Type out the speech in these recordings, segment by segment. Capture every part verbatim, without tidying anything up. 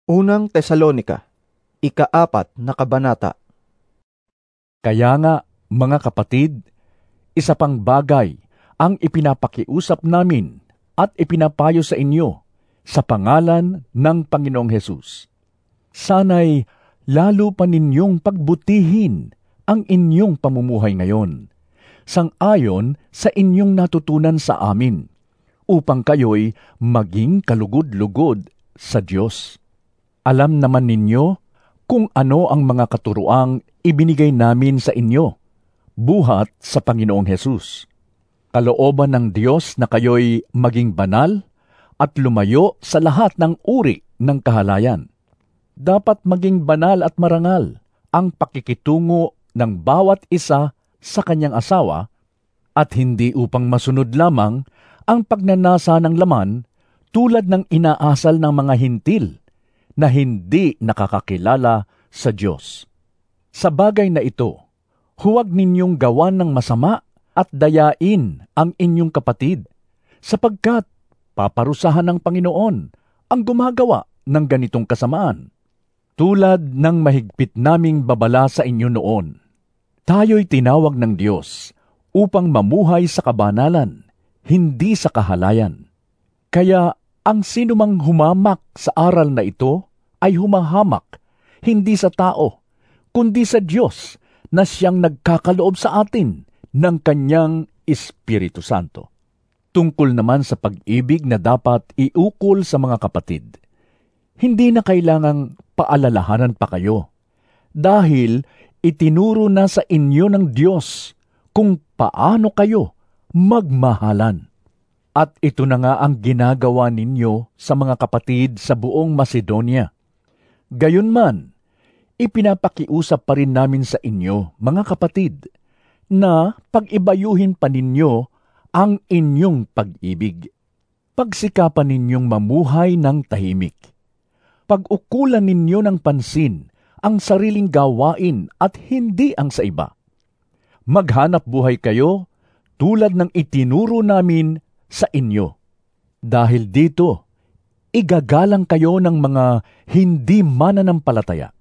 Unang Tesalonika, ikaapat na kabanata. Kaya nga, mga kapatid, isa pang bagay ang ipinapakiusap namin at ipinapayo sa inyo sa pangalan ng Panginoong Hesus. Sana'y lalo pa ninyong pagbutihin ang inyong pamumuhay ngayon, sang-ayon sa inyong natutunan sa amin, upang kayo'y maging kalugod-lugod sa Diyos. Alam naman ninyo kung ano ang mga katuroang ibinigay namin sa inyo, buhat sa Panginoong Hesus. Kalooban ng Diyos na kayo'y maging banal at lumayo sa lahat ng uri ng kahalayan. Dapat maging banal at marangal ang pakikitungo ng bawat isa sa kanyang asawa, at hindi upang masunod lamang ang pagnanasa ng laman tulad ng inaasal ng mga hintil na hindi nakakakilala sa Diyos. Sa bagay na ito, huwag ninyong gawan ng masama at dayain ang inyong kapatid, sapagkat paparusahan ng Panginoon ang gumagawa ng ganitong kasamaan. Tulad ng mahigpit naming babala sa inyo noon, tayo'y tinawag ng Diyos upang mamuhay sa kabanalan, hindi sa kahalayan. Kaya ang sinumang humamak sa aral na ito ay humahamak hindi sa tao, kundi sa Diyos na siyang nagkakaloob sa atin ng kanyang Espiritu Santo. Tungkol naman sa pag-ibig na dapat iukol sa mga kapatid, hindi na kailangang paalalahanan pa kayo, dahil itinuro na sa inyo ng Diyos kung paano kayo magmahalan. At ito na nga ang ginagawa ninyo sa mga kapatid sa buong Macedonia. Gayunman, ipinapakiusap pa rin namin sa inyo, mga kapatid, na pag-ibayuhin pa ninyo ang inyong pag-ibig. Pagsikapan ninyong mamuhay ng tahimik. Pag-ukulan ninyo ng pansin ang sariling gawain at hindi ang sa iba. Maghanap buhay kayo tulad ng itinuro namin sa inyo. Dahil dito, igagalang kayo ng mga hindi mananampalataya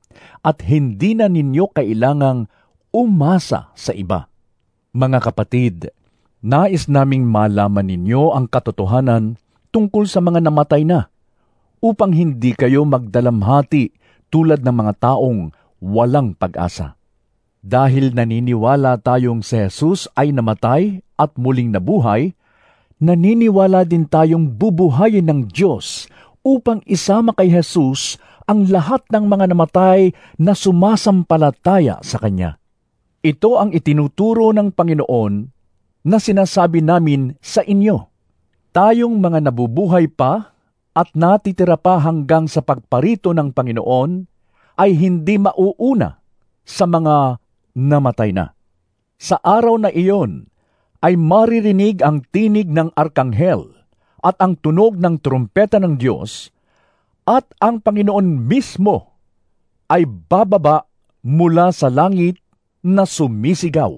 at hindi na ninyo kailangang umasa sa iba. Mga kapatid, nais naming malaman ninyo ang katotohanan tungkol sa mga namatay na, upang hindi kayo magdalamhati tulad ng mga taong walang pag-asa. Dahil naniniwala tayong si Jesus ay namatay at muling nabuhay, naniniwala din tayong bubuhayin ng Diyos upang isama kay Jesus ang lahat ng mga namatay na sumasampalataya sa Kanya. Ito ang itinuturo ng Panginoon na sinasabi namin sa inyo. Tayong mga nabubuhay pa at natitira pa hanggang sa pagparito ng Panginoon ay hindi mauuna sa mga namatay na. Sa araw na iyon ay maririnig ang tinig ng arkanghel at ang tunog ng trumpeta ng Diyos, at ang Panginoon mismo ay bababa mula sa langit na sumisigaw,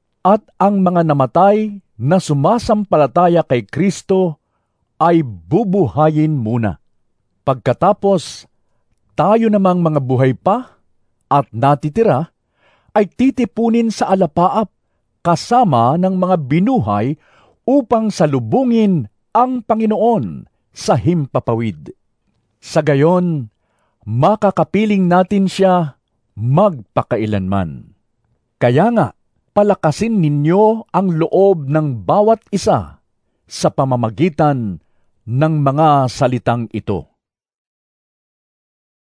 at ang mga namatay na sumasampalataya kay Kristo ay bubuhayin muna. Pagkatapos, tayo namang mga buhay pa at natitira ay titipunin sa alapaap kasama ng mga binuhay upang salubungin ang Panginoon sa himpapawid. Sa gayon, makakapiling natin siya magpakailanman. Kaya nga, palakasin ninyo ang loob ng bawat isa sa pamamagitan ng mga salitang ito.